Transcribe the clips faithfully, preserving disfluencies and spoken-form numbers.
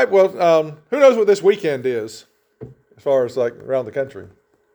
right, well, um, who knows what this weekend is as far as like around the country?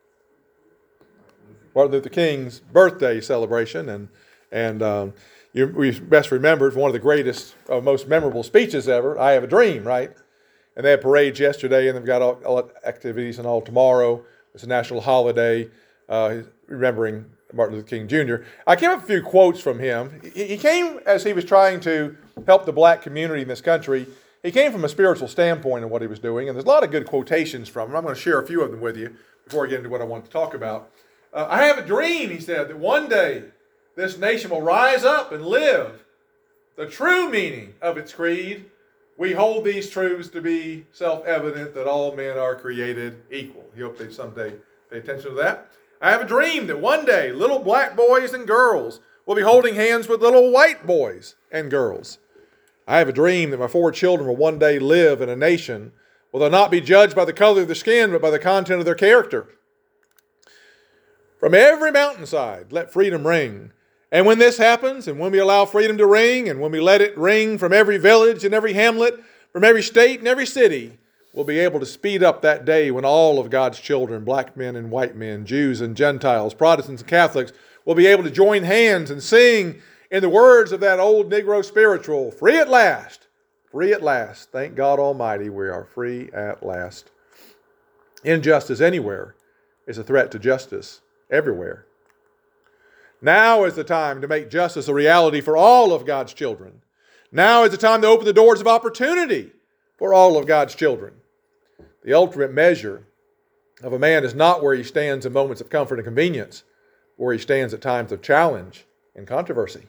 Martin Luther King's birthday celebration, and and um, you, we best remember it's one of the greatest, uh, most memorable speeches ever. I Have a Dream, right? And they had parades yesterday, and they've got all, all activities and all tomorrow. It's a national holiday, uh, remembering Martin Luther King Junior I came up with a few quotes from him. He, he came as he was trying to help the black community in this country. He came from a spiritual standpoint in what he was doing, and there's a lot of good quotations from him. I'm going to share a few of them with you before I get into what I want to talk about. Uh, I have a dream, he said, that one day this nation will rise up and live the true meaning of its creed. We hold these truths to be self-evident that all men are created equal. He hoped they'd someday pay attention to that. I have a dream that one day little black boys and girls will be holding hands with little white boys and girls. I have a dream that my four children will one day live in a nation where they'll not be judged by the color of their skin, but by the content of their character. From every mountainside, let freedom ring. And when this happens, and when we allow freedom to ring, and when we let it ring from every village and every hamlet, from every state and every city, we'll be able to speed up that day when all of God's children, black men and white men, Jews and Gentiles, Protestants and Catholics, will be able to join hands and sing in the words of that old Negro spiritual, free at last, free at last. Thank God Almighty, we are free at last. Injustice anywhere is a threat to justice everywhere. Now is the time to make justice a reality for all of God's children. Now is the time to open the doors of opportunity for all of God's children. The ultimate measure of a man is not where he stands in moments of comfort and convenience, but where he stands at times of challenge and controversy.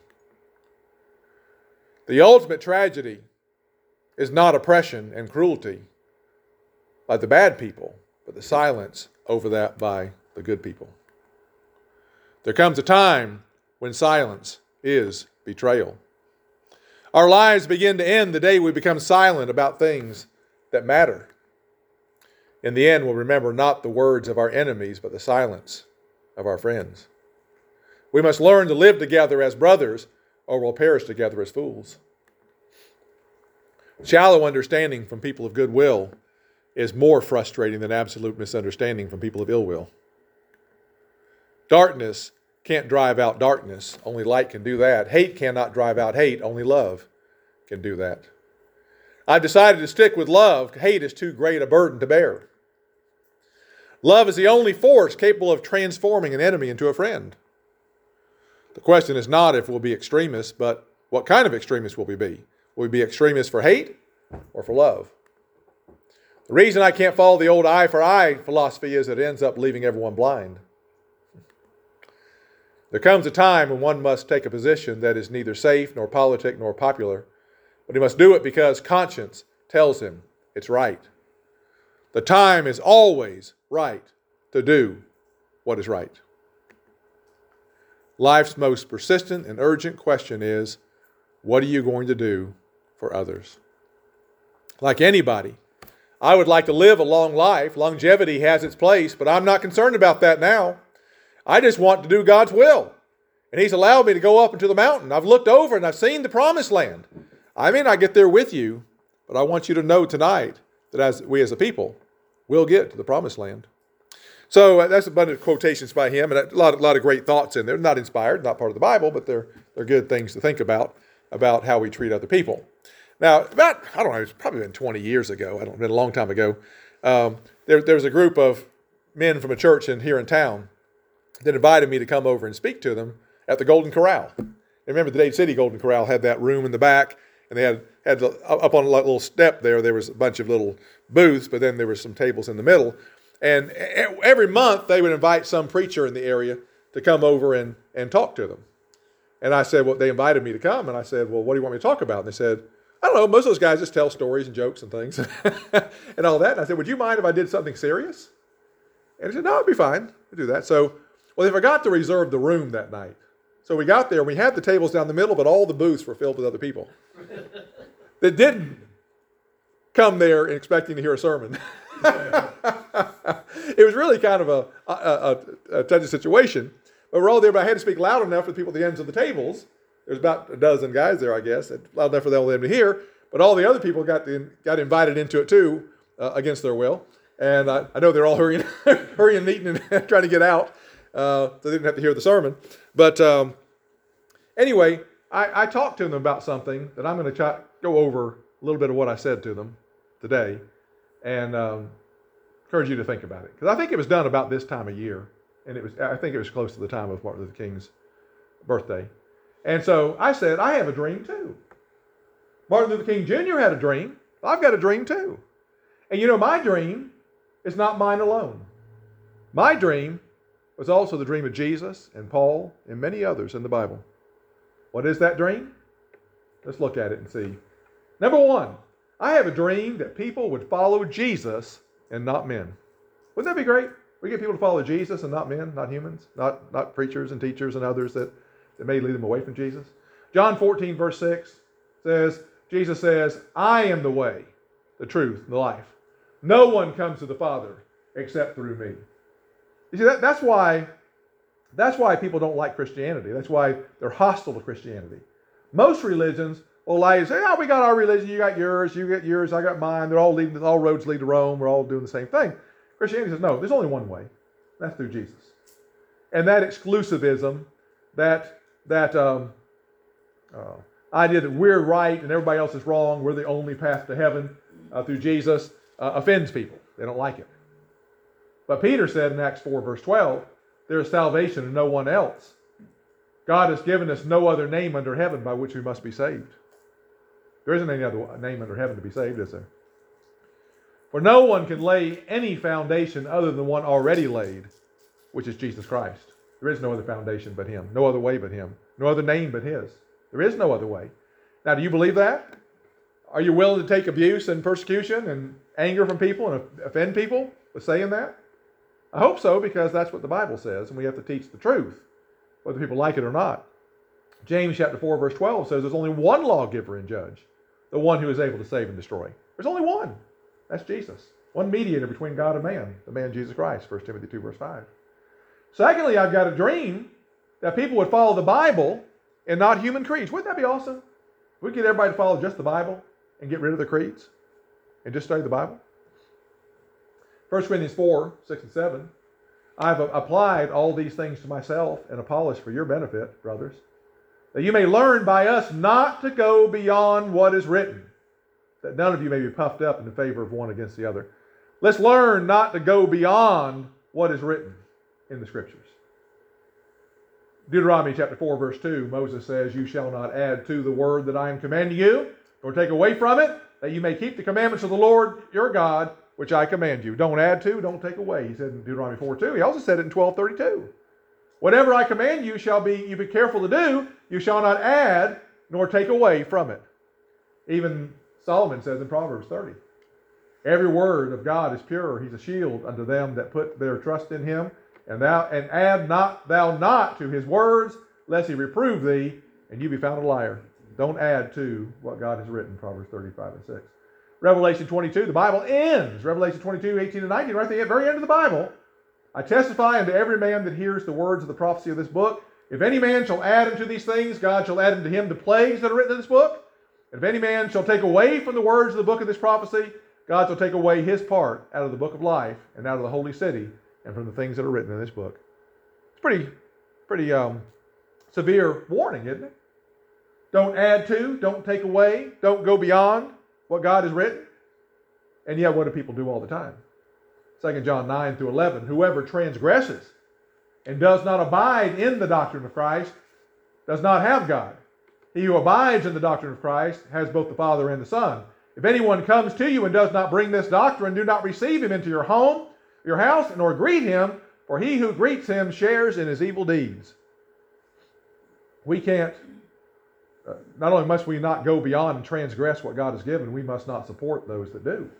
The ultimate tragedy is not oppression and cruelty by the bad people, but the silence over that by the good people. There comes a time when silence is betrayal. Our lives begin to end the day we become silent about things that matter. In the end, we'll remember not the words of our enemies, but the silence of our friends. We must learn to live together as brothers, or we'll perish together as fools. Shallow understanding from people of goodwill is more frustrating than absolute misunderstanding from people of ill will. Darkness can't drive out darkness. Only light can do that. Hate cannot drive out hate. Only love can do that. I've decided to stick with love. Hate is too great a burden to bear. Love is the only force capable of transforming an enemy into a friend. The question is not if we'll be extremists, but what kind of extremists will we be? Will we be extremists for hate or for love? The reason I can't follow the old eye for eye philosophy is that it ends up leaving everyone blind. There comes a time when one must take a position that is neither safe nor politic nor popular, but he must do it because conscience tells him it's right. The time is always right to do what is right. Life's most persistent and urgent question is, what are you going to do for others? Like anybody, I would like to live a long life. Longevity has its place, but I'm not concerned about that now. I just want to do God's will. And He's allowed me to go up into the mountain. I've looked over and I've seen the promised land. I may not get there with you, but I want you to know tonight that as we as a people will get to the promised land. So uh, that's a bunch of quotations by him, and a lot, a lot of great thoughts in there. Not inspired, not part of the Bible, but they're, they're good things to think about, about how we treat other people. Now, about, I don't know, it's probably been twenty years ago. I don't know, it's been a long time ago. Um, there, there was a group of men from a church in here in town that invited me to come over and speak to them at the Golden Corral. And remember, the Dade City Golden Corral had that room in the back, and they had, had up on a little step there, there was a bunch of little booths, but then there were some tables in the middle. And every month, they would invite some preacher in the area to come over and, and talk to them. And I said, well, they invited me to come, and I said, well, what do you want me to talk about? And they said, I don't know, most of those guys just tell stories and jokes and things and all that. And I said, would you mind if I did something serious? And he said, no, it'd be fine. We'll do that. So, well, they forgot to reserve the room that night. So we got there, and we had the tables down the middle, but all the booths were filled with other people that didn't come there expecting to hear a sermon. It was really kind of a, a, a, a touchy situation. But we're all there, but I had to speak loud enough for the people at the ends of the tables. There's about a dozen guys there, I guess, loud enough for them to hear. but all the other people got the, got invited into it too, uh, against their will. And I, I know they're all hurrying, hurrying and eating and trying to get out, uh, so they didn't have to hear the sermon. But um, anyway, I, I talked to them about something that I'm going to try go over a little bit of what I said to them today, and um, encourage you to think about it, because I think it was done about this time of year, and it was I think it was close to the time of Martin Luther King's birthday. And so I said, I have a dream too. Martin Luther King Junior had a dream. I've got a dream too. And you know, my dream is not mine alone. My dream was also the dream of Jesus and Paul and many others in the Bible. What is that dream? Let's look at it and see. Number one, I have a dream that people would follow Jesus and not men. Wouldn't that be great? We get people to follow Jesus and not men, not humans, not, not preachers and teachers and others that, that may lead them away from Jesus. John fourteen, verse six says, Jesus says, I am the way, the truth, and the life. No one comes to the Father except through me. You see, that, that's why that's why people don't like Christianity. That's why they're hostile to Christianity. Most religions will lie and say, oh, we got our religion, you got yours, you got yours, I got mine. They're all leading, all roads lead to Rome. We're all doing the same thing. Christianity says, no, there's only one way. That's through Jesus. And that exclusivism, that that um, uh, idea that we're right and everybody else is wrong, we're the only path to heaven uh, through Jesus, uh, offends people. They don't like it. But Peter said in Acts four, verse twelve, there is salvation in no one else. God has given us no other name under heaven by which we must be saved. There isn't any other name under heaven to be saved, is there? For no one can lay any foundation other than the one already laid, which is Jesus Christ. There is no other foundation but Him, no other way but Him, no other name but His. There is no other way. Now, do you believe that? Are you willing to take abuse and persecution and anger from people and offend people with saying that? I hope so, because that's what the Bible says, and we have to teach the truth, whether people like it or not. James chapter four, verse twelve says there's only one lawgiver and judge, the one who is able to save and destroy. There's only one. That's Jesus. One mediator between God and man, the man Jesus Christ, First Timothy two, verse five. Secondly, I've got a dream that people would follow the Bible and not human creeds. Wouldn't that be awesome? If we get everybody to follow just the Bible and get rid of the creeds and just study the Bible. First Corinthians four, six and seven. I've applied all these things to myself and Apollos for your benefit, brothers, that you may learn by us not to go beyond what is written, that none of you may be puffed up in the favor of one against the other. Let's learn not to go beyond what is written in the Scriptures. Deuteronomy chapter four, verse two, Moses says, you shall not add to the word that I am commanding you, nor take away from it, that you may keep the commandments of the Lord your God, which I command you. Don't add to, don't take away. He said in Deuteronomy four two. He also said it in twelve thirty-two. Whatever I command you shall be, you be careful to do. You shall not add nor take away from it. Even Solomon says in Proverbs thirty, every word of God is pure. He's a shield unto them that put their trust in Him. And thou and add not thou not to His words, lest He reprove thee, and you be found a liar. Don't add to what God has written. Proverbs thirty-five and six. Revelation twenty-two, the Bible ends. Revelation twenty-two, eighteen and nineteen, right at the very end of the Bible. I testify unto every man that hears the words of the prophecy of this book. If any man shall add unto these things, God shall add unto him the plagues that are written in this book. And if any man shall take away from the words of the book of this prophecy, God shall take away his part out of the book of life and out of the holy city and from the things that are written in this book. It's pretty, pretty um, severe warning, isn't it? Don't add to, don't take away, don't go beyond what God has written. And yet, what do people do all the time? Second John nine through eleven, whoever transgresses and does not abide in the doctrine of Christ does not have God. He who abides in the doctrine of Christ has both the Father and the Son. If anyone comes to you and does not bring this doctrine, do not receive him into your home, your house, nor greet him, for he who greets him shares in his evil deeds. We can't, uh, not only must we not go beyond and transgress what God has given, we must not support those that do.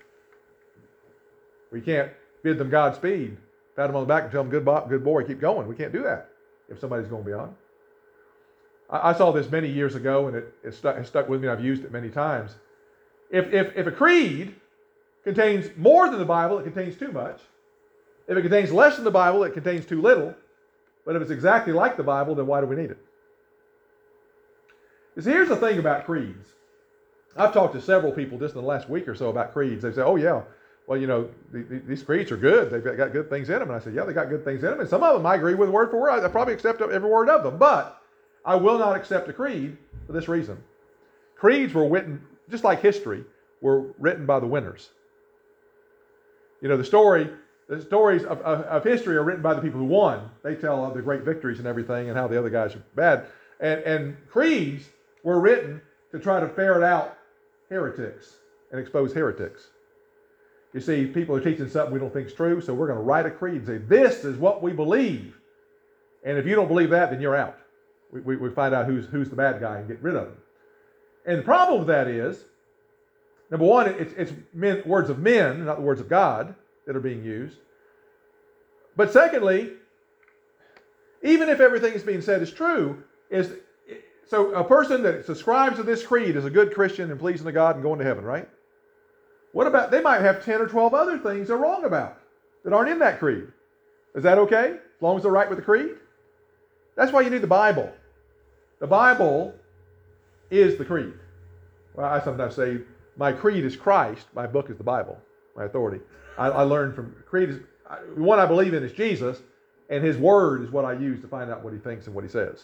We can't bid them Godspeed, pat them on the back and tell them, good, bo- good boy, keep going. We can't do that if somebody's going beyond. I, I saw this many years ago, and it, it, stuck, it stuck with me, and I've used it many times. If, if, if a creed contains more than the Bible, it contains too much. If it contains less than the Bible, it contains too little. But if it's exactly like the Bible, then why do we need it? You see, here's the thing about creeds. I've talked to several people just in the last week or so about creeds. They say, oh, yeah, well, you know, the, the, these creeds are good. They've got good things in them. And I said, yeah, they got good things in them. And some of them I agree with word for word. I, I probably accept every word of them. But I will not accept a creed for this reason. Creeds were written, just like history, were written by the winners. You know, the story, the stories of, of, of history are written by the people who won. They tell of the great victories and everything and how the other guys are bad. And, and creeds were written to try to ferret out heretics and expose heretics. You see, people are teaching something we don't think is true, so we're going to write a creed and say, this is what we believe. And if you don't believe that, then you're out. We, we, we find out who's, who's the bad guy and get rid of him. And the problem with that is, number one, it's, it's men, words of men, not the words of God, that are being used. But secondly, even if everything that's being said is true, is so a person that subscribes to this creed is a good Christian and pleasing to God and going to heaven, right? What about, they might have ten or twelve other things they're wrong about that aren't in that creed. Is that okay? As long as they're right with the creed? That's why you need the Bible. The Bible is the creed. Well, I sometimes say, my creed is Christ, my book is the Bible, my authority. I, I learned from, creed is, the one I believe in is Jesus, and his word is what I use to find out what he thinks and what he says.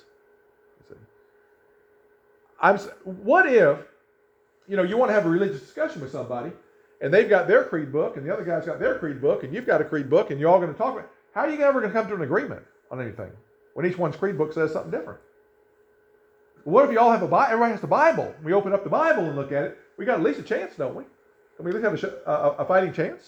I'm, what if, you know, you want to have a religious discussion with somebody, and they've got their creed book, and the other guy's got their creed book, and you've got a creed book, and you're all going to talk about it. How are you ever going to come to an agreement on anything when each one's creed book says something different? What if you all have a Bible? Everybody has the Bible. We open up the Bible and look at it. We got at least a chance, don't we? Can we at least have a, a, a fighting chance?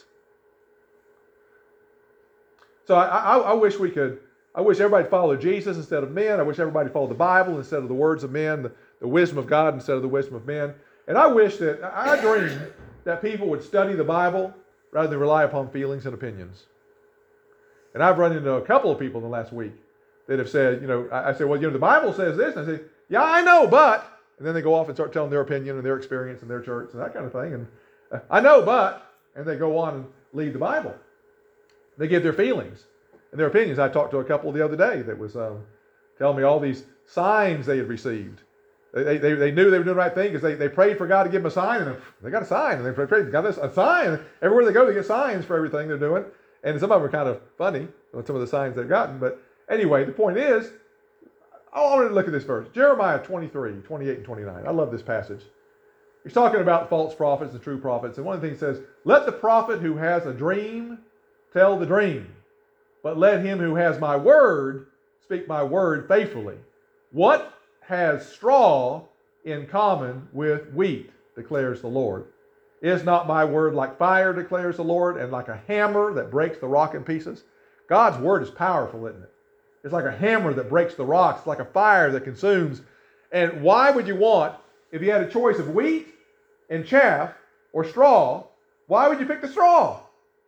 So I, I, I wish we could. I wish everybody followed Jesus instead of men. I wish everybody followed the Bible instead of the words of men, the, the wisdom of God instead of the wisdom of men. And I wish that, I dream that people would study the Bible rather than rely upon feelings and opinions. And I've run into a couple of people in the last week that have said, you know, I, I said, well, you know, the Bible says this. And I say, yeah, I know, but. And then they go off and start telling their opinion and their experience in their church and that kind of thing. And uh, I know, but. And they go on and lead the Bible. They give their feelings and their opinions. I talked to a couple the other day that was um, telling me all these signs they had received. They, they, they knew they were doing the right thing because they, they prayed for God to give them a sign, and they got a sign, and they prayed, got this, a sign. Everywhere they go, they get signs for everything they're doing. And some of them are kind of funny, some of the signs they've gotten. But anyway, the point is, I wanted to look at this verse. Jeremiah twenty-three, twenty-eight and twenty-nine. I love this passage. He's talking about false prophets and true prophets. And one of the things he says, let the prophet who has a dream tell the dream, but let him who has my word speak my word faithfully. What has straw in common with wheat, declares the Lord? Is not my word like fire, declares the Lord, and like a hammer that breaks the rock in pieces? God's word is powerful, isn't it? It's like a hammer that breaks the rocks. It's like a fire that consumes. And why would you want, if you had a choice of wheat and chaff or straw, why would you pick the straw?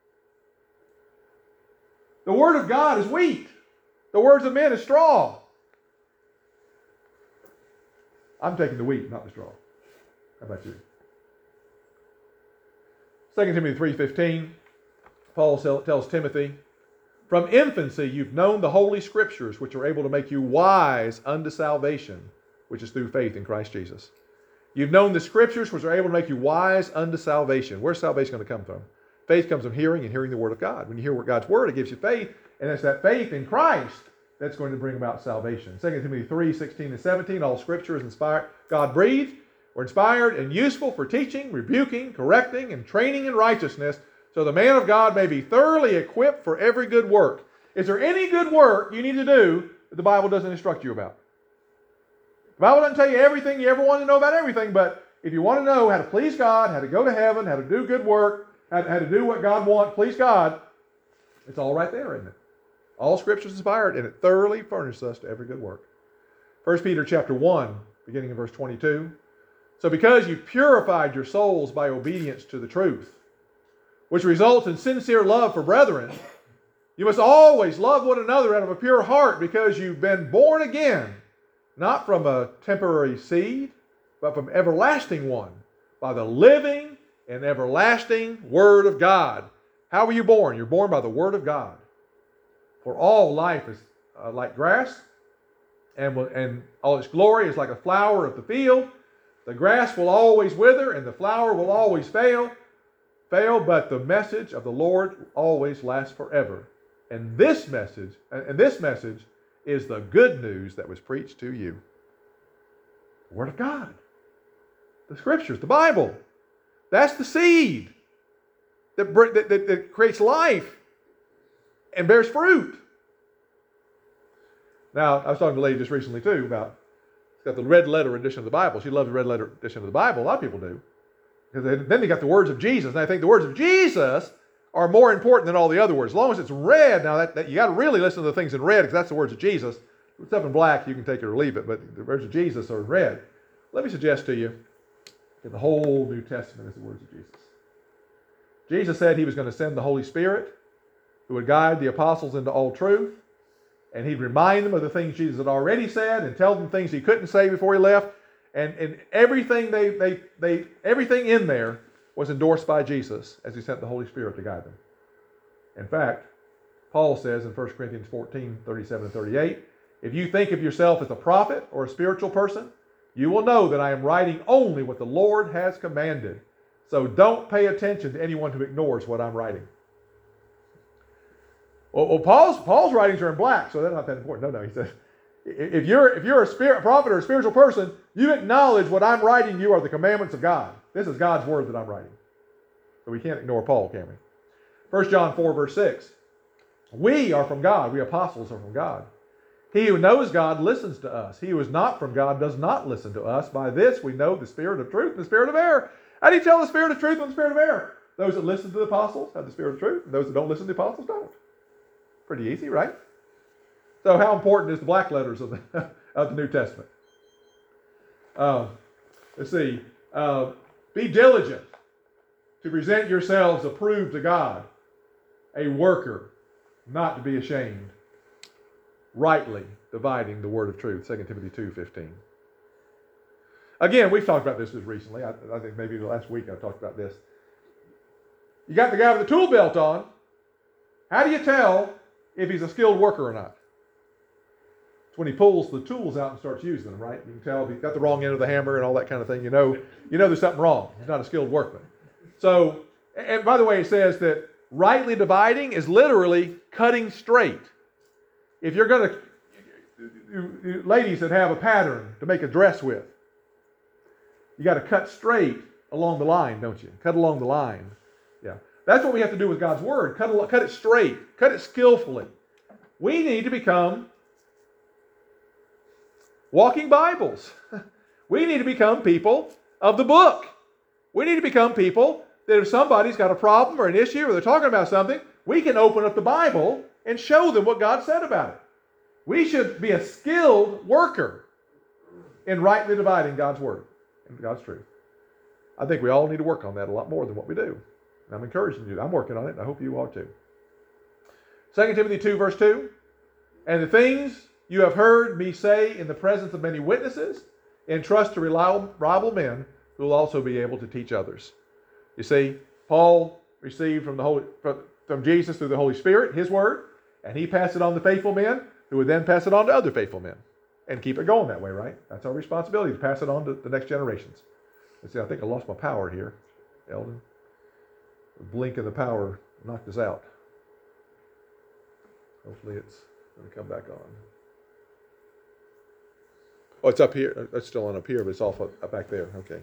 The word of God is wheat. The words of men is straw. I'm taking the wheat, not the straw. How about you? Second Timothy three fifteen, Paul tells Timothy, from infancy you've known the holy scriptures, which are able to make you wise unto salvation, which is through faith in Christ Jesus. You've known the scriptures, which are able to make you wise unto salvation. Where's salvation going to come from? Faith comes from hearing and hearing the word of God. When you hear God's word, it gives you faith, and it's that faith in Christ that's going to bring about salvation. Second Timothy three sixteen and seventeen, all scripture is inspired, God-breathed, or inspired and useful for teaching, rebuking, correcting, and training in righteousness, so the man of God may be thoroughly equipped for every good work. Is there any good work you need to do that the Bible doesn't instruct you about? The Bible doesn't tell you everything you ever want to know about everything, but if you want to know how to please God, how to go to heaven, how to do good work, how to, how to do what God wants, please God, it's all right there, isn't it? All Scripture is inspired, and it thoroughly furnishes us to every good work. First Peter chapter one, beginning in verse twenty-two. So because you purified your souls by obedience to the truth, which results in sincere love for brethren, you must always love one another out of a pure heart, because you've been born again, not from a temporary seed, but from everlasting one, by the living and everlasting Word of God. How were you born? You're born by the Word of God. For all life is uh, like grass, and, and all its glory is like a flower of the field. The grass will always wither and the flower will always fail, fail, but the message of the Lord always lasts forever. And this message, and this message is the good news that was preached to you. The Word of God. The Scriptures, the Bible. That's the seed that, that, that, that creates life and bears fruit. Now, I was talking to a lady just recently, too, about, it's got the red letter edition of the Bible. She loves the red letter edition of the Bible. A lot of people do. Because they, then they got the words of Jesus. And I think the words of Jesus are more important than all the other words. As long as it's red, now that, that you got to really listen to the things in red, because that's the words of Jesus. If it's up in black, you can take it or leave it, but the words of Jesus are in red. Let me suggest to you that the whole New Testament is the words of Jesus. Jesus said he was going to send the Holy Spirit, who would guide the apostles into all truth, and he'd remind them of the things Jesus had already said and tell them things he couldn't say before he left. And, and everything they, they, they, everything in there was endorsed by Jesus as he sent the Holy Spirit to guide them. In fact, Paul says in First Corinthians fourteen, thirty-seven and thirty-eight, if you think of yourself as a prophet or a spiritual person, you will know that I am writing only what the Lord has commanded. So don't pay attention to anyone who ignores what I'm writing. Well, well Paul's, Paul's writings are in black, so they're not that important. No, no, he says, if you're, if you're a, spirit, a prophet or a spiritual person, you acknowledge what I'm writing you are the commandments of God. This is God's word that I'm writing. So we can't ignore Paul, can we? First John four, verse six. We are from God. We apostles are from God. He who knows God listens to us. He who is not from God does not listen to us. By this we know the spirit of truth and the spirit of error. How do you tell the spirit of truth and the spirit of error? Those that listen to the apostles have the spirit of truth, and those that don't listen to the apostles don't. Pretty easy, right? So how important is the black letters of the, of the New Testament? Uh, let's see. Uh, be diligent to present yourselves approved to God, a worker, not to be ashamed, rightly dividing the word of truth. Second Timothy two fifteen. Again, we've talked about this just recently. I, I think maybe the last week I talked about this. You got the guy with the tool belt on. How do you tell if he's a skilled worker or not? It's when he pulls the tools out and starts using them, right? You can tell if he's got the wrong end of the hammer and all that kind of thing. You know, you know there's something wrong. He's not a skilled workman. So, and by the way, it says that rightly dividing is literally cutting straight. If you're going to, ladies that have a pattern to make a dress with, you got to cut straight along the line, don't you? Cut along the line. Yeah. That's what we have to do with God's Word. Cut, cut it straight. Cut it skillfully. We need to become walking Bibles. We need to become people of the book. We need to become people that if somebody's got a problem or an issue or they're talking about something, we can open up the Bible and show them what God said about it. We should be a skilled worker in rightly dividing God's Word and God's truth. I think we all need to work on that a lot more than what we do. And I'm encouraging you. I'm working on it, and I hope you are too. Second Timothy two, verse two. And the things you have heard me say in the presence of many witnesses, entrust to reliable men who will also be able to teach others. You see, Paul received from the Holy, from, from Jesus through the Holy Spirit, His Word, and he passed it on to faithful men who would then pass it on to other faithful men. And keep it going that way, right? That's our responsibility, to pass it on to the next generations. Let's see, I think I lost my power here, Eldon. The blink of the power knocked us out. Hopefully it's going to come back on. Oh, it's up here. It's still on up here, but it's off up, up back there. Okay.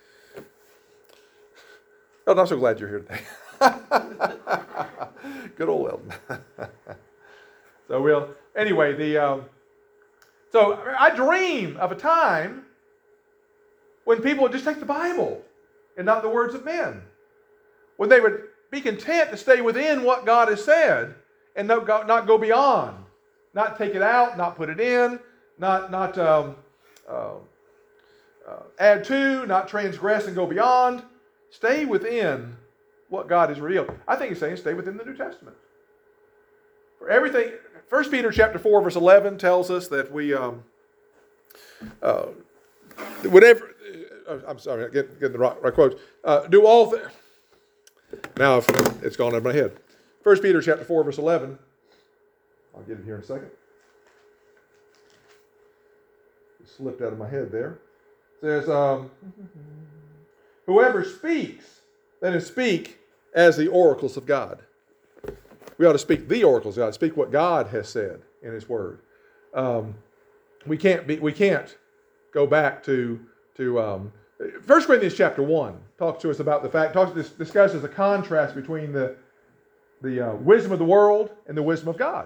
Eldon, I'm so glad you're here today. Good old Eldon. So we'll, anyway, the, um, so I dream of a time when people would just take the Bible and not the words of men. When they would be content to stay within what God has said and not go, not go beyond. Not take it out, not put it in, not, not um, uh, uh, add to, not transgress and go beyond. Stay within what God has revealed. I think he's saying stay within the New Testament. For everything, First Peter chapter four, verse eleven tells us that we, um, uh, whatever, uh, I'm sorry, I'm getting, getting the right, right quotes. Uh, do all things. Now it's gone over my head. First Peter chapter four, verse eleven. I'll get it here in a second. It slipped out of my head there. says, um, whoever speaks, let him speak as the oracles of God. We ought to speak the oracles of God, speak what God has said in His Word. Um, we can't be, we can't go back to to um, First Corinthians chapter one talks to us about the fact, talks discusses the contrast between the the uh, wisdom of the world and the wisdom of God.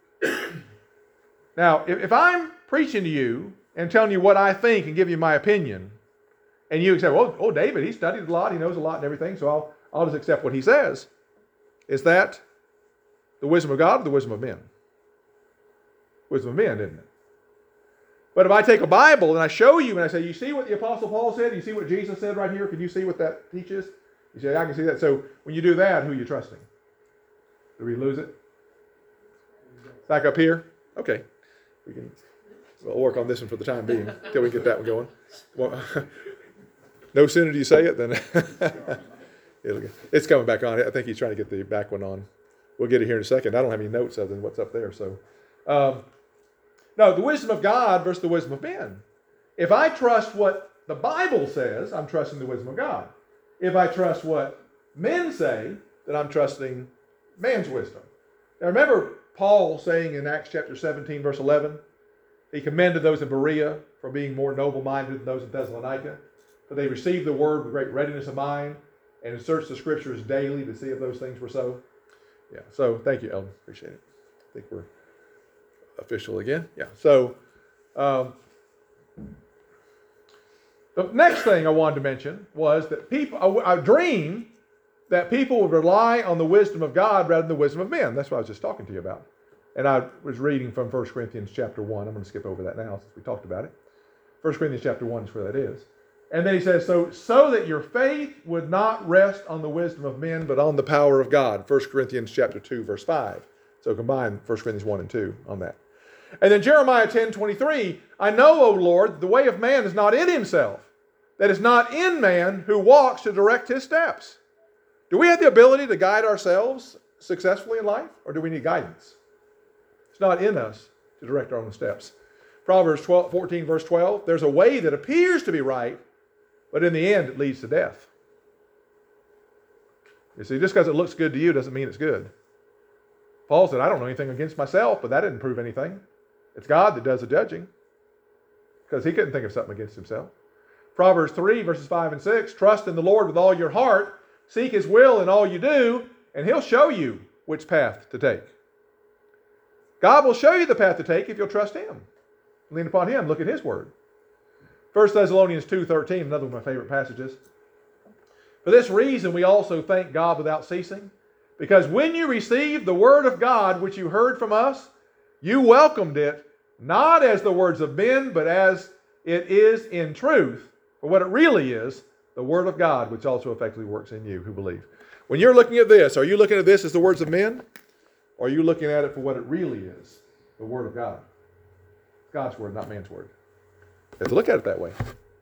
Now, if, if I'm preaching to you and telling you what I think and giving you my opinion, and you say, well, oh, David, he studied a lot, he knows a lot and everything, so I'll, I'll just accept what he says. Is that the wisdom of God or the wisdom of men? Wisdom of men, isn't it? But if I take a Bible and I show you and I say, you see what the Apostle Paul said? You see what Jesus said right here? Can you see what that teaches? You say, I can see that. So when you do that, who are you trusting? Do we lose it? Back up here? Okay. We can we'll work on this one for the time being until we get that one going. Well, no sooner do you say it than it'll get, it's coming back on. I think he's trying to get the back one on. We'll get it here in a second. I don't have any notes other than what's up there. So, um, no, the wisdom of God versus the wisdom of men. If I trust what the Bible says, I'm trusting the wisdom of God. If I trust what men say, then I'm trusting man's wisdom. Now remember Paul saying in Acts chapter seventeen, verse eleven, he commended those in Berea for being more noble-minded than those in Thessalonica, for they received the word with great readiness of mind and searched the scriptures daily to see if those things were so. Yeah, so thank you, Eldon. Appreciate it. I think we're official again. Yeah, so um, the next thing I wanted to mention was that people, a, a dream that people would rely on the wisdom of God rather than the wisdom of men. That's what I was just talking to you about. And I was reading from First Corinthians chapter one. I'm going to skip over that now since we talked about it. First Corinthians chapter one is where that is. And then he says, so, so that your faith would not rest on the wisdom of men, but on the power of God. First Corinthians chapter two, verse five. So combine First Corinthians one and two on that. And then Jeremiah ten twenty-three, I know, O Lord, the way of man is not in himself, that is not in man who walks to direct his steps. Do we have the ability to guide ourselves successfully in life, or do we need guidance? It's not in us to direct our own steps. Proverbs twelve, fourteen, verse twelve, there's a way that appears to be right, but in the end it leads to death. You see, just because it looks good to you doesn't mean it's good. Paul said, I don't know anything against myself, but that didn't prove anything. It's God that does the judging, because he couldn't think of something against himself. Proverbs three, verses five and six, trust in the Lord with all your heart, seek his will in all you do, and he'll show you which path to take. God will show you the path to take if you'll trust him. Lean upon him. Look at his word. First Thessalonians two thirteen, another one of my favorite passages. For this reason we also thank God without ceasing, because when you received the word of God which you heard from us, you welcomed it, not as the words of men, but as it is in truth, for what it really is, the word of God, which also effectively works in you who believe. When you're looking at this, are you looking at this as the words of men? Or are you looking at it for what it really is, the word of God? God's word, not man's word. You have to look at it that way.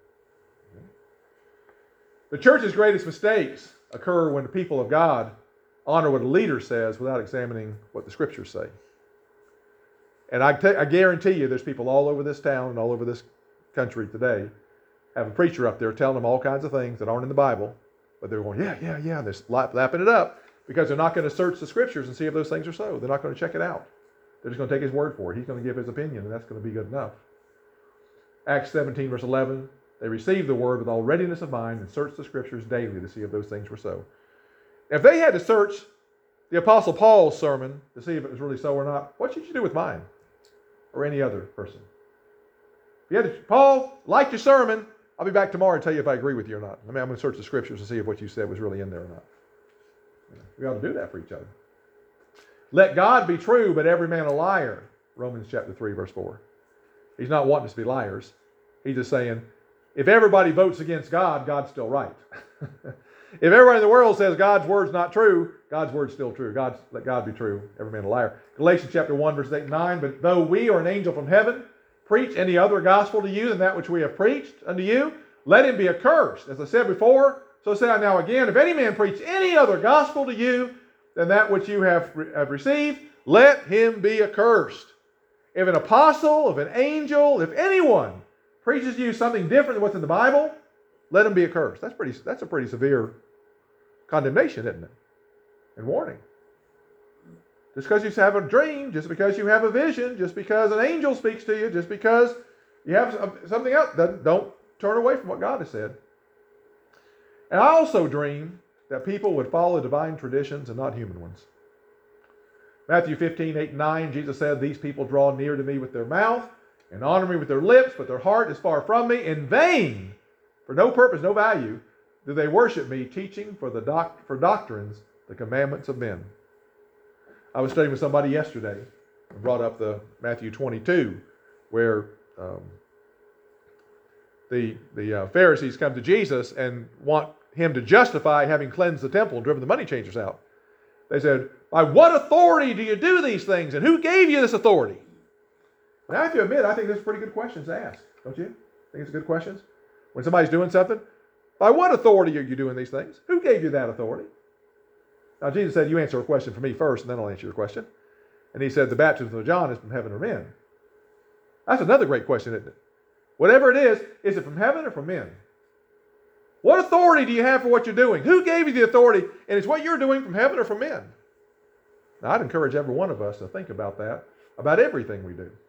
The church's greatest mistakes occur when the people of God honor what a leader says without examining what the scriptures say. And I, t- I guarantee you there's people all over this town and all over this country today have a preacher up there telling them all kinds of things that aren't in the Bible, but they're going, yeah, yeah, yeah, and they're lap- lapping it up because they're not going to search the scriptures and see if those things are so. They're not going to check it out. They're just going to take his word for it. He's going to give his opinion, and that's going to be good enough. Acts seventeen, verse eleven, they received the word with all readiness of mind and searched the scriptures daily to see if those things were so. If they had to search the Apostle Paul's sermon to see if it was really so or not, what should you do with mine or any other person? If you had to, Paul, like your sermon, I'll be back tomorrow and tell you if I agree with you or not. I mean, I'm going to search the scriptures to see if what you said was really in there or not. We ought to do that for each other. Let God be true, but every man a liar. Romans chapter three, verse four. He's not wanting us to be liars. He's just saying, if everybody votes against God, God's still right. If everybody in the world says God's word's not true, God's word's still true. God's, let God be true, every man a liar. Galatians chapter one, verses eight and nine, but though we or an angel from heaven preach any other gospel to you than that which we have preached unto you, let him be accursed. As I said before, so say I now again, if any man preach any other gospel to you than that which you have, have received, let him be accursed. If an apostle, if an angel, if anyone preaches to you something different than what's in the Bible, let him be accursed. That's pretty. That's a pretty severe condemnation, isn't it? And warning. Just because you have a dream, just because you have a vision, just because an angel speaks to you, just because you have something else, don't turn away from what God has said. And I also dream that people would follow divine traditions and not human ones. Matthew fifteen, eight and nine, Jesus said, "These people draw near to me with their mouth and honor me with their lips, but their heart is far from me. In vain, for no purpose, no value, do they worship me, teaching for the doc- for doctrines the commandments of men." I was studying with somebody yesterday and brought up the Matthew twenty-two, where um, the, the uh, Pharisees come to Jesus and want him to justify having cleansed the temple and driven the money changers out. They said, "By what authority do you do these things? And who gave you this authority?" Now, I have to admit, I think those are pretty good questions to ask, don't you? Think it's good questions? When somebody's doing something, by what authority are you doing these things? Who gave you that authority? Now, Jesus said, you answer a question for me first, and then I'll answer your question. And he said, the baptism of John is from heaven or men? That's another great question, isn't it? Whatever it is, is it from heaven or from men? What authority do you have for what you're doing? Who gave you the authority? And is what you're doing from heaven or from men? Now, I'd encourage every one of us to think about that, about everything we do.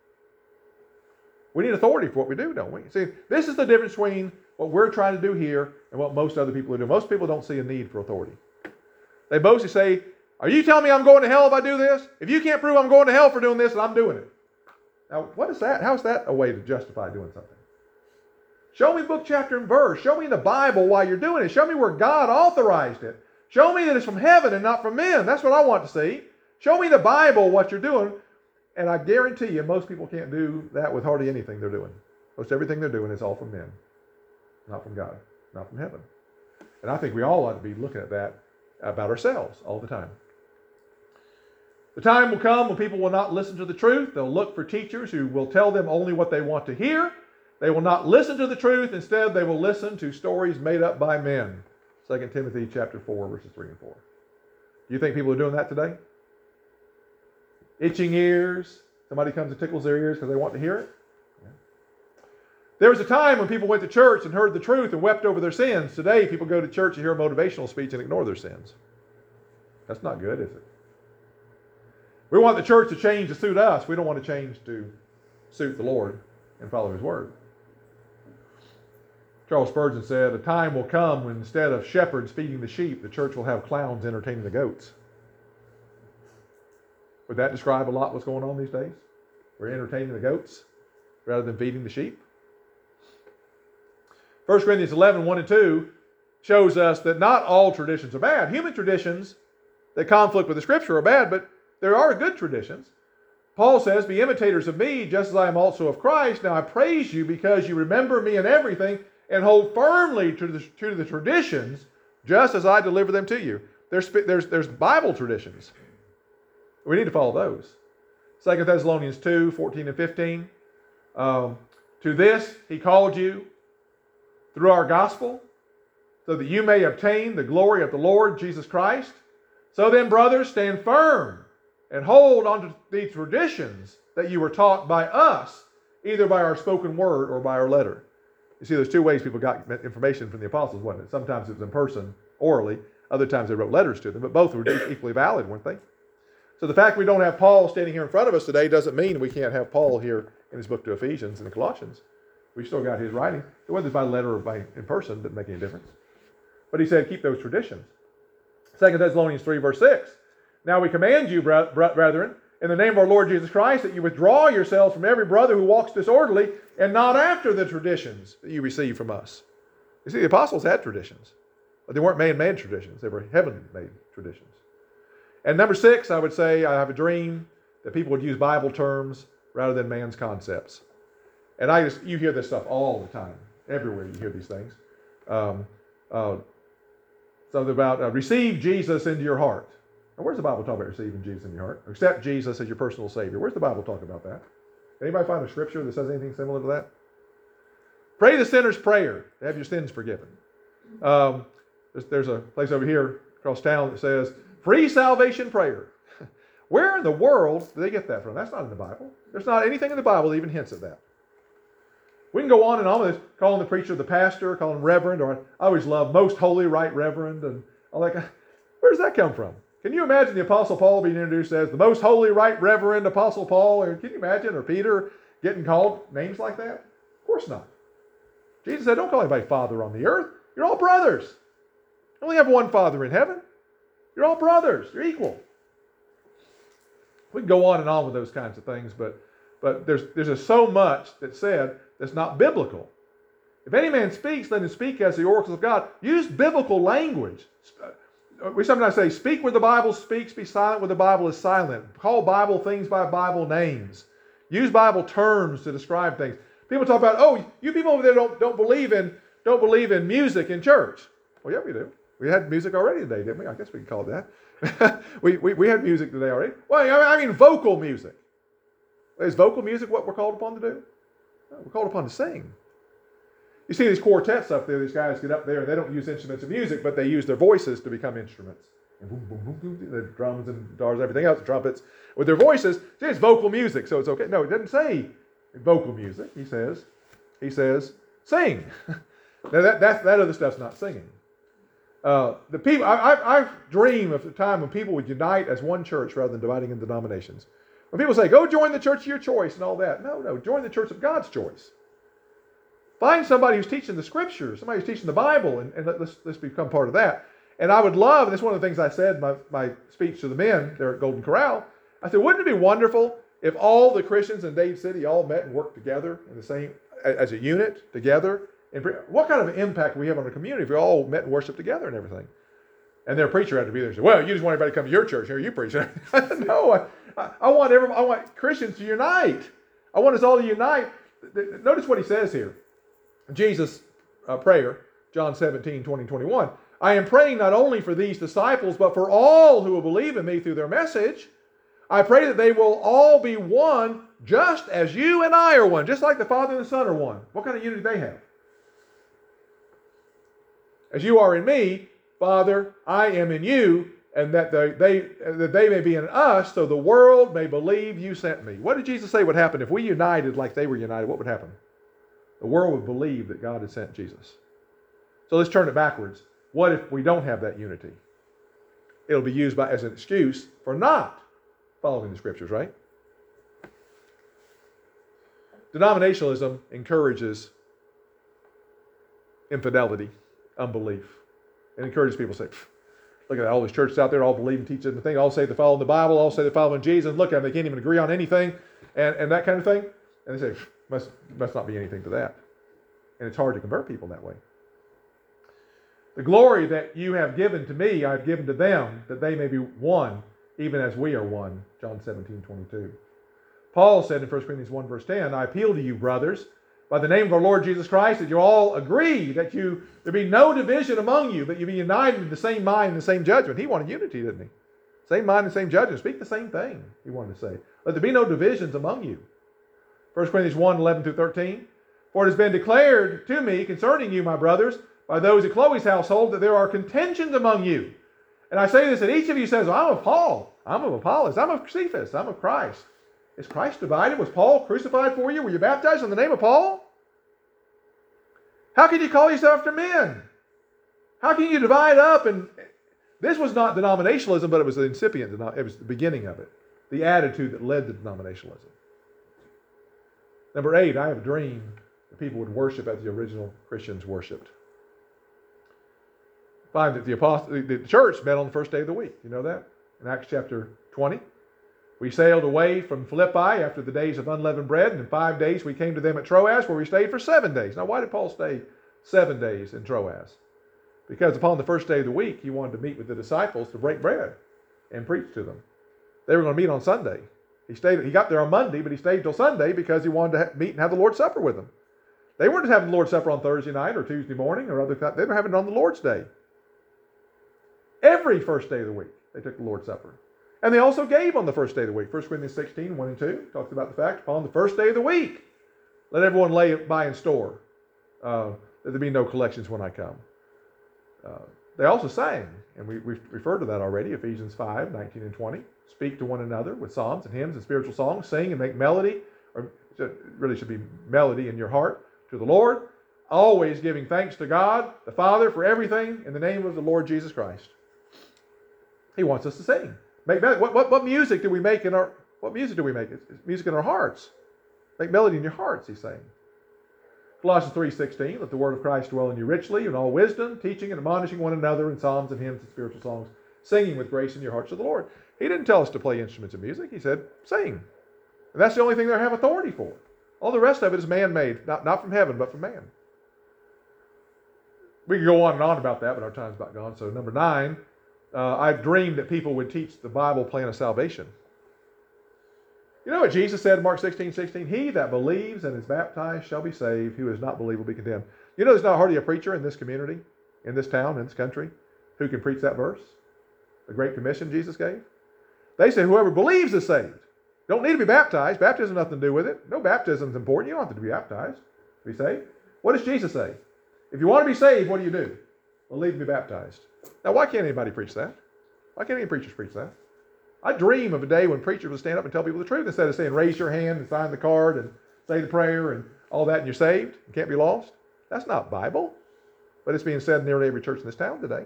We need authority for what we do, don't we? See, this is the difference between what we're trying to do here and what most other people do. Most people don't see a need for authority. They mostly say, are you telling me I'm going to hell if I do this? If you can't prove I'm going to hell for doing this, and I'm doing it. Now, what is that? How is that a way to justify doing something? Show me book, chapter, and verse. Show me in the Bible why you're doing it. Show me where God authorized it. Show me that it's from heaven and not from men. That's what I want to see. Show me in the Bible what you're doing. And I guarantee you, most people can't do that with hardly anything they're doing. Most everything they're doing is all from men, not from God, not from heaven. And I think we all ought to be looking at that about ourselves all the time. The time will come when people will not listen to the truth. They'll look for teachers who will tell them only what they want to hear. They will not listen to the truth. Instead, they will listen to stories made up by men. Second Timothy chapter four, verses three and four. Do you think people are doing that today? Itching ears. Somebody comes and tickles their ears because they want to hear it. Yeah. There was a time when people went to church and heard the truth and wept over their sins. Today, people go to church and hear a motivational speech and ignore their sins. That's not good, is it? We want the church to change to suit us. We don't want to change to suit the Lord and follow His word. Charles Spurgeon said, a time will come when instead of shepherds feeding the sheep, the church will have clowns entertaining the goats. Would that describe a lot what's going on these days? We're entertaining the goats rather than feeding the sheep. First Corinthians eleven, one and two shows us that not all traditions are bad. Human traditions that conflict with the Scripture are bad, but there are good traditions. Paul says, be imitators of me, just as I am also of Christ. Now I praise you because you remember me in everything and hold firmly to the, to the traditions, just as I deliver them to you. There's, there's, there's Bible traditions. We need to follow those. Second Thessalonians two, fourteen and fifteen. Um, to this he called you through our gospel, so that you may obtain the glory of the Lord Jesus Christ. So then, brothers, stand firm and hold on to the traditions that you were taught by us, either by our spoken word or by our letter. You see, there's two ways people got information from the apostles, wasn't it? Sometimes it was in person, orally. Other times they wrote letters to them, but both were equally valid, weren't they? So the fact we don't have Paul standing here in front of us today doesn't mean we can't have Paul here in his book to Ephesians and the Colossians. We've still got his writing. Whether it's by letter or by in person doesn't make any difference. But he said, keep those traditions. Second Thessalonians three, verse six. Now we command you, brethren, in the name of our Lord Jesus Christ, that you withdraw yourselves from every brother who walks disorderly and not after the traditions that you receive from us. You see, the apostles had traditions, but they weren't man-made traditions. They were heaven-made traditions. And number six, I would say, I have a dream that people would use Bible terms rather than man's concepts. And I just, you hear this stuff all the time. Everywhere you hear these things. Um, uh, something about uh, receive Jesus into your heart. Now, where's the Bible talk about receiving Jesus in your heart? Accept Jesus as your personal Savior. Where's the Bible talk about that? Anybody find a scripture that says anything similar to that? Pray the sinner's prayer to have your sins forgiven. Um, there's, there's a place over here across town that says, free salvation prayer. Where in the world do they get that from? That's not in the Bible. There's not anything in the Bible that even hints at that. We can go on and on with this, calling the preacher the pastor, calling him reverend, or I always love most holy right reverend, and all that. Where does that come from? Can you imagine the Apostle Paul being introduced as the most holy right reverend Apostle Paul? Or can you imagine, or Peter getting called names like that? Of course not. Jesus said, don't call anybody father on the earth. You're all brothers. You only have one Father in heaven. You're all brothers. You're equal. We can go on and on with those kinds of things, but but there's there's just so much that's said that's not biblical. If any man speaks, let him speak as the oracles of God. Use biblical language. We sometimes say, speak where the Bible speaks, be silent where the Bible is silent. Call Bible things by Bible names. Use Bible terms to describe things. People talk about, oh, you people over there don't, don't believe in don't believe in music in church. Well, yeah, we do. We had music already today, didn't we? I guess we can call it that. we, we, we had music today already. Well, I mean vocal music. Is vocal music what we're called upon to do? No, we're called upon to sing. You see these quartets up there, these guys get up there and they don't use instruments of music, but they use their voices to become instruments. And boom, boom, boom, boom, the drums and guitars, everything else, the trumpets, with their voices. See, it's vocal music, so it's okay. No, it doesn't say vocal music. He says, he says, sing. Now that, that, that other stuff's not singing. Uh, the people, I, I, I dream of the time when people would unite as one church rather than dividing into denominations. When people say, go join the church of your choice and all that. No, no, join the church of God's choice. Find somebody who's teaching the Scriptures, somebody who's teaching the Bible, and, and let's, let's become part of that. And I would love, and this is one of the things I said in my, my speech to the men there at Golden Corral, I said, wouldn't it be wonderful if all the Christians in Dade City all met and worked together in the same, as a unit, together? And what kind of an impact we have on the community if we all met and worshiped together and everything? And their preacher had to be there and say, well, you just want everybody to come to your church, here you preach. I said, no, I, I, want every, I want Christians to unite. I want us all to unite. Notice what he says here. Jesus' uh, prayer, John seventeen, twenty, twenty-one. I am praying not only for these disciples, but for all who will believe in me through their message. I pray that they will all be one, just as you and I are one, just like the Father and the Son are one. What kind of unity do they have? As you are in me, Father, I am in you, and that they, they, that they may be in us, so the world may believe you sent me. What did Jesus say would happen if we united like they were united? What would happen? The world would believe that God had sent Jesus. So let's turn it backwards. What if we don't have that unity? It'll be used by, as an excuse for not following the Scriptures, right? Denominationalism encourages infidelity, unbelief. It encourages people to say, look at all these churches out there, all believe and teach the thing, all say they follow the Bible, all say they follow in Jesus. Look at them, they can't even agree on anything, and, and that kind of thing. And they say, must, must not be anything to that. And it's hard to convert people that way. The glory that you have given to me, I have given to them, that they may be one, even as we are one. John seventeen, twenty-two. Paul said in First Corinthians one, verse ten, I appeal to you, brothers, by the name of our Lord Jesus Christ, that you all agree, that you there be no division among you, but you be united in the same mind and the same judgment. He wanted unity, didn't he? Same mind and same judgment. Speak the same thing, he wanted to say. Let there be no divisions among you. First Corinthians one, eleven through thirteen. For it has been declared to me concerning you, my brothers, by those of Chloe's household, that there are contentions among you. And I say this, that each of you says, well, I'm of Paul, I'm of Apollos, I'm of Cephas, I'm of Christ. Is Christ divided? Was Paul crucified for you? Were you baptized in the name of Paul? How can you call yourself after men? How can you divide up? And this was not denominationalism, but it was the incipient, it was the beginning of it. The attitude that led to denominationalism. Number eight, I have a dream that people would worship as the original Christians worshipped. Find that the apostle, the church met on the first day of the week. You know that? In Acts chapter twenty. We sailed away from Philippi after the days of unleavened bread, and in five days we came to them at Troas, where we stayed for seven days. Now, why did Paul stay seven days in Troas? Because upon the first day of the week, he wanted to meet with the disciples to break bread and preach to them. They were going to meet on Sunday. He stayed. He got there on Monday, but he stayed till Sunday because he wanted to meet and have the Lord's Supper with them. They weren't just having the Lord's Supper on Thursday night or Tuesday morning or other times. They were having it on the Lord's Day. Every first day of the week, they took the Lord's Supper. And they also gave on the first day of the week. First Corinthians sixteen, one and two talks about the fact, upon the first day of the week, let everyone lay it by in store, uh, that there be no collections when I come. Uh, they also sang, and we, we've referred to that already, Ephesians five, nineteen and twenty. Speak to one another with psalms and hymns and spiritual songs. Sing and make melody, or it really should be melody in your heart. to the Lord, always giving thanks to God, the Father, for everything in the name of the Lord Jesus Christ. He wants us to sing. Make what, what, what music do we make in our what music do we make? It's, it's music in our hearts. Make melody in your hearts, he's saying. Colossians three sixteen, let the word of Christ dwell in you richly, in all wisdom, teaching and admonishing one another in psalms and hymns and spiritual songs, singing with grace in your hearts to the Lord. He didn't tell us to play instruments of music. He said, sing. And that's the only thing they have authority for. All the rest of it is man-made, not, not from heaven, but from man. We could go on and on about that, but our time's about gone. So number nine, uh, I've dreamed that people would teach the Bible plan of salvation. You know what Jesus said in Mark sixteen sixteen? He that believes and is baptized shall be saved. He who does not believe will be condemned. You know there's not hardly a preacher in this community, in this town, in this country, who can preach that verse. The Great Commission Jesus gave. They say whoever believes is saved. Don't need to be baptized. Baptism has nothing to do with it. No baptism is important. You don't have to be baptized to be saved. What does Jesus say? If you want to be saved, what do you do? Believe and be baptized. Now, why can't anybody preach that? Why can't any preachers preach that? I dream of a day when preachers would stand up and tell people the truth instead of saying, raise your hand and sign the card and say the prayer and all that and you're saved and can't be lost. That's not Bible. But it's being said in nearly every church in this town today.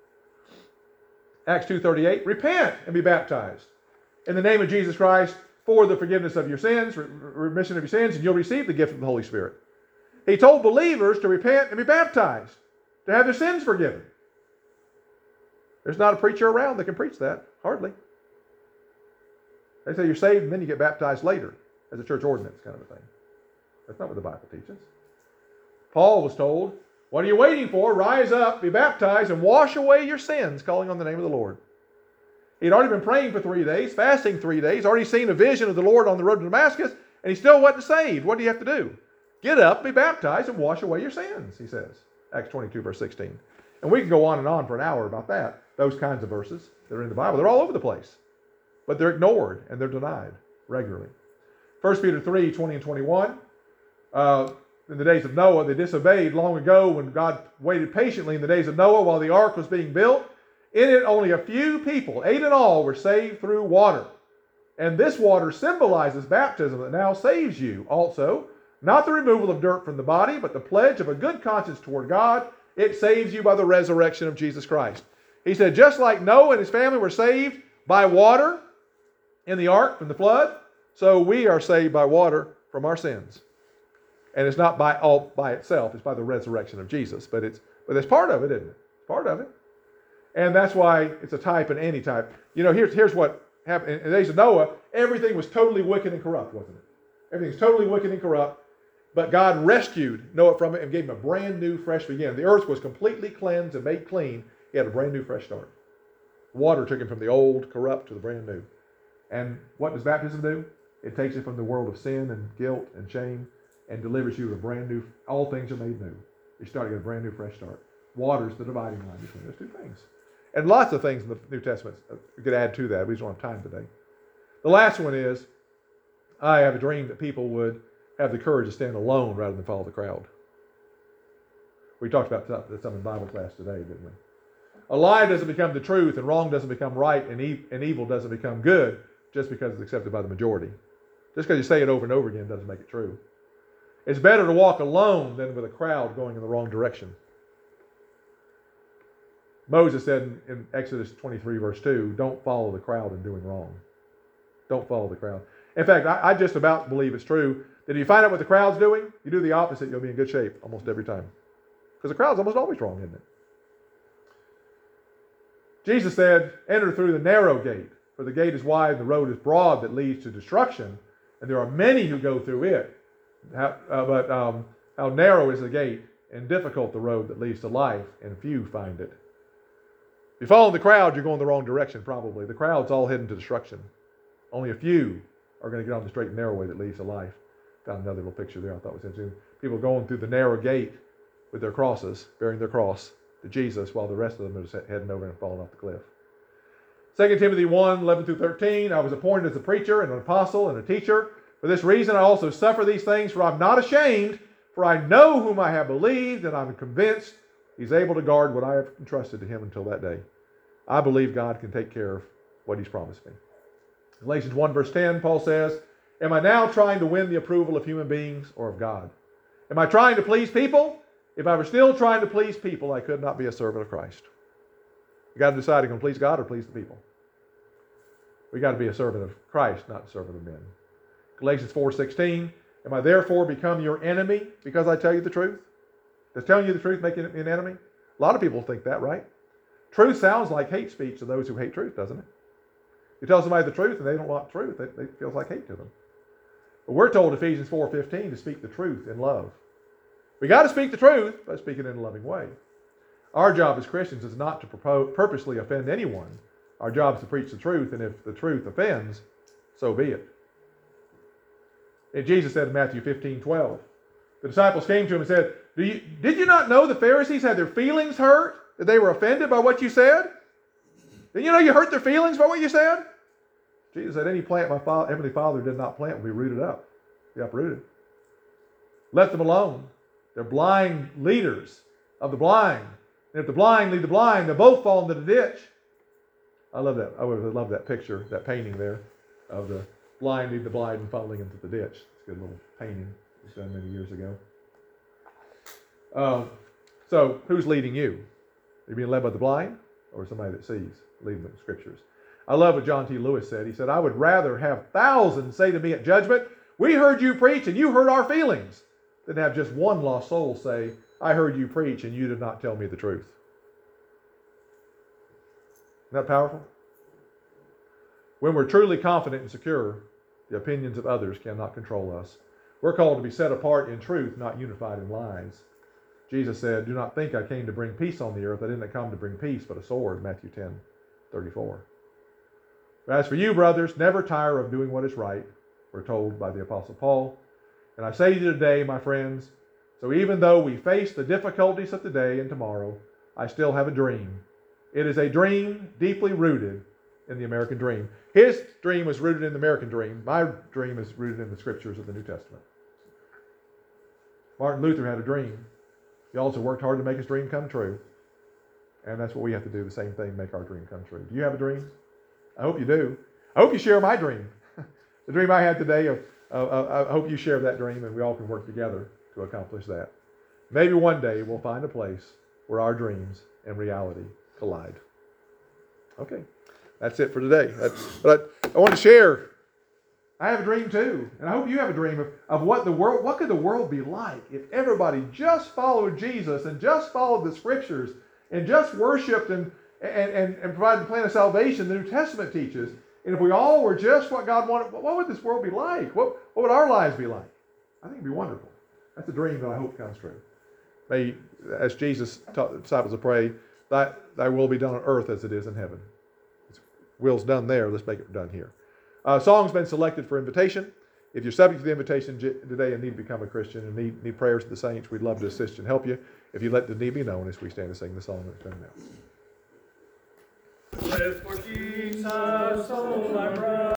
Acts two thirty-eight, repent and be baptized in the name of Jesus Christ for the forgiveness of your sins, remission of your sins, and you'll receive the gift of the Holy Spirit. He told believers to repent and be baptized, to have their sins forgiven. There's not a preacher around that can preach that, hardly. They say you're saved and then you get baptized later as a church ordinance kind of a thing. That's not what the Bible teaches. Paul was told, what are you waiting for? Rise up, be baptized, and wash away your sins, calling on the name of the Lord. He'd already been praying for three days, fasting three days, already seen a vision of the Lord on the road to Damascus, and he still wasn't saved. What do you have to do? Get up, be baptized, and wash away your sins, he says. Acts twenty-two, verse sixteen. And we can go on and on for an hour about that. Those kinds of verses that are in the Bible. They're all over the place. But they're ignored and they're denied regularly. First Peter three, twenty and twenty-one. Uh, in the days of Noah, they disobeyed long ago when God waited patiently in the days of Noah while the ark was being built. In it, only a few people, eight in all, were saved through water. And this water symbolizes baptism that now saves you also. Not the removal of dirt from the body, but the pledge of a good conscience toward God. It saves you by the resurrection of Jesus Christ. He said, just like Noah and his family were saved by water in the ark from the flood, so we are saved by water from our sins. And it's not by all by itself, it's by the resurrection of Jesus. But it's but it's part of it, isn't it? It's part of it. And that's why it's a type and anti-type. You know, here's, here's what happened. In the days of Noah, everything was totally wicked and corrupt, wasn't it? Everything's totally wicked and corrupt. But God rescued Noah from it and gave him a brand new, fresh beginning. The earth was completely cleansed and made clean. He had a brand new, fresh start. Water took him from the old, corrupt, to the brand new. And what does baptism do? It takes you from the world of sin and guilt and shame and delivers you to a brand new, all things are made new. You're starting a brand new, fresh start. Water's the dividing line between those two things. And lots of things in the New Testament we could add to that. We just don't have time today. The last one is, I have a dream that people would have the courage to stand alone rather than follow the crowd. We talked about some in Bible class today, didn't we? A lie doesn't become the truth, and wrong doesn't become right, and, e- and evil doesn't become good just because it's accepted by the majority. Just because you say it over and over again doesn't make it true. It's better to walk alone than with a crowd going in the wrong direction. Moses said in, in Exodus twenty-three, verse two, don't follow the crowd in doing wrong. Don't follow the crowd. In fact, I, I just about believe it's true that if you find out what the crowd's doing, you do the opposite, you'll be in good shape almost every time. Because the crowd's almost always wrong, isn't it? Jesus said, enter through the narrow gate, for the gate is wide and the road is broad that leads to destruction, and there are many who go through it. How, uh, but um, how narrow is the gate and difficult the road that leads to life, and few find it. If you follow the crowd, you're going the wrong direction, probably. The crowd's all heading to destruction. Only a few are going to get on the straight and narrow way that leads to life. Found another little picture there I thought was interesting. People going through the narrow gate with their crosses, bearing their cross to Jesus, while the rest of them are just heading over and falling off the cliff. Second Timothy one, eleven through thirteen, I was appointed as a preacher and an apostle and a teacher. For this reason I also suffer these things, for I'm not ashamed, for I know whom I have believed, and I'm convinced he's able to guard what I have entrusted to him until that day. I believe God can take care of what he's promised me. Galatians one, verse ten, Paul says, am I now trying to win the approval of human beings or of God? Am I trying to please people? If I were still trying to please people, I could not be a servant of Christ. You got to decide if you're going to please God or please the people. We got to be a servant of Christ, not a servant of men. Galatians four sixteen. Am I therefore become your enemy because I tell you the truth? Does telling you the truth make you an enemy? A lot of people think that, right? Truth sounds like hate speech to those who hate truth, doesn't it? You tell somebody the truth and they don't want truth, it, it feels like hate to them. But we're told in Ephesians four fifteen to speak the truth in love. We got to speak the truth, but speak it in a loving way. Our job as Christians is not to propose, purposely offend anyone. Our job is to preach the truth, and if the truth offends, so be it. And Jesus said in Matthew fifteen twelve, the disciples came to him and said, Do you, did you not know the Pharisees had their feelings hurt? That they were offended by what you said? Did you know you hurt their feelings by what you said? Jesus said, any plant my Father, Heavenly Father did not plant will be rooted up, be uprooted. Let them alone. They're blind leaders of the blind. And if the blind lead the blind, they'll both fall into the ditch. I love that. I would love that picture, that painting there of the blind leading the blind and falling into the ditch. It's a good little painting. It was done many years ago. Um, so, who's leading you? Are you being led by the blind or somebody that sees, leading the Scriptures? I love what John T. Lewis said. He said, I would rather have thousands say to me at judgment, we heard you preach and you hurt our feelings, than have just one lost soul say, I heard you preach and you did not tell me the truth. Isn't that powerful? When we're truly confident and secure, the opinions of others cannot control us. We're called to be set apart in truth, not unified in lies. Jesus said, do not think I came to bring peace on the earth. I didn't come to bring peace, but a sword, Matthew ten thirty-four. But as for you, brothers, never tire of doing what is right, we're told by the Apostle Paul. And I say to you today, my friends, so even though we face the difficulties of today and tomorrow, I still have a dream. It is a dream deeply rooted in the American dream. His dream was rooted in the American dream. My dream is rooted in the Scriptures of the New Testament. Martin Luther had a dream. He also worked hard to make his dream come true. And that's what we have to do, the same thing, make our dream come true. Do you have a dream? I hope you do. I hope you share my dream. The dream I had today, of, uh, I hope you share that dream and we all can work together to accomplish that. Maybe one day we'll find a place where our dreams and reality collide. Okay, that's it for today. That's, but I, I want to share, I have a dream too, and I hope you have a dream of, of what the world, what could the world be like if everybody just followed Jesus and just followed the Scriptures and just worshiped and, and, and, and provided the plan of salvation the New Testament teaches. And if we all were just what God wanted, what would this world be like? What, what would our lives be like? I think it'd be wonderful. That's a dream that I hope comes true. May, as Jesus taught the disciples to pray, thy, thy will be done on earth as it is in heaven. His will's done there, let's make it done here. Uh, song's been selected for invitation. If you're subject to the invitation today and need to become a Christian and need, need prayers of the saints, we'd love to assist you and help you. If you let the need be known as we stand and sing the song that's been announced. Live for Jesus, oh my brother.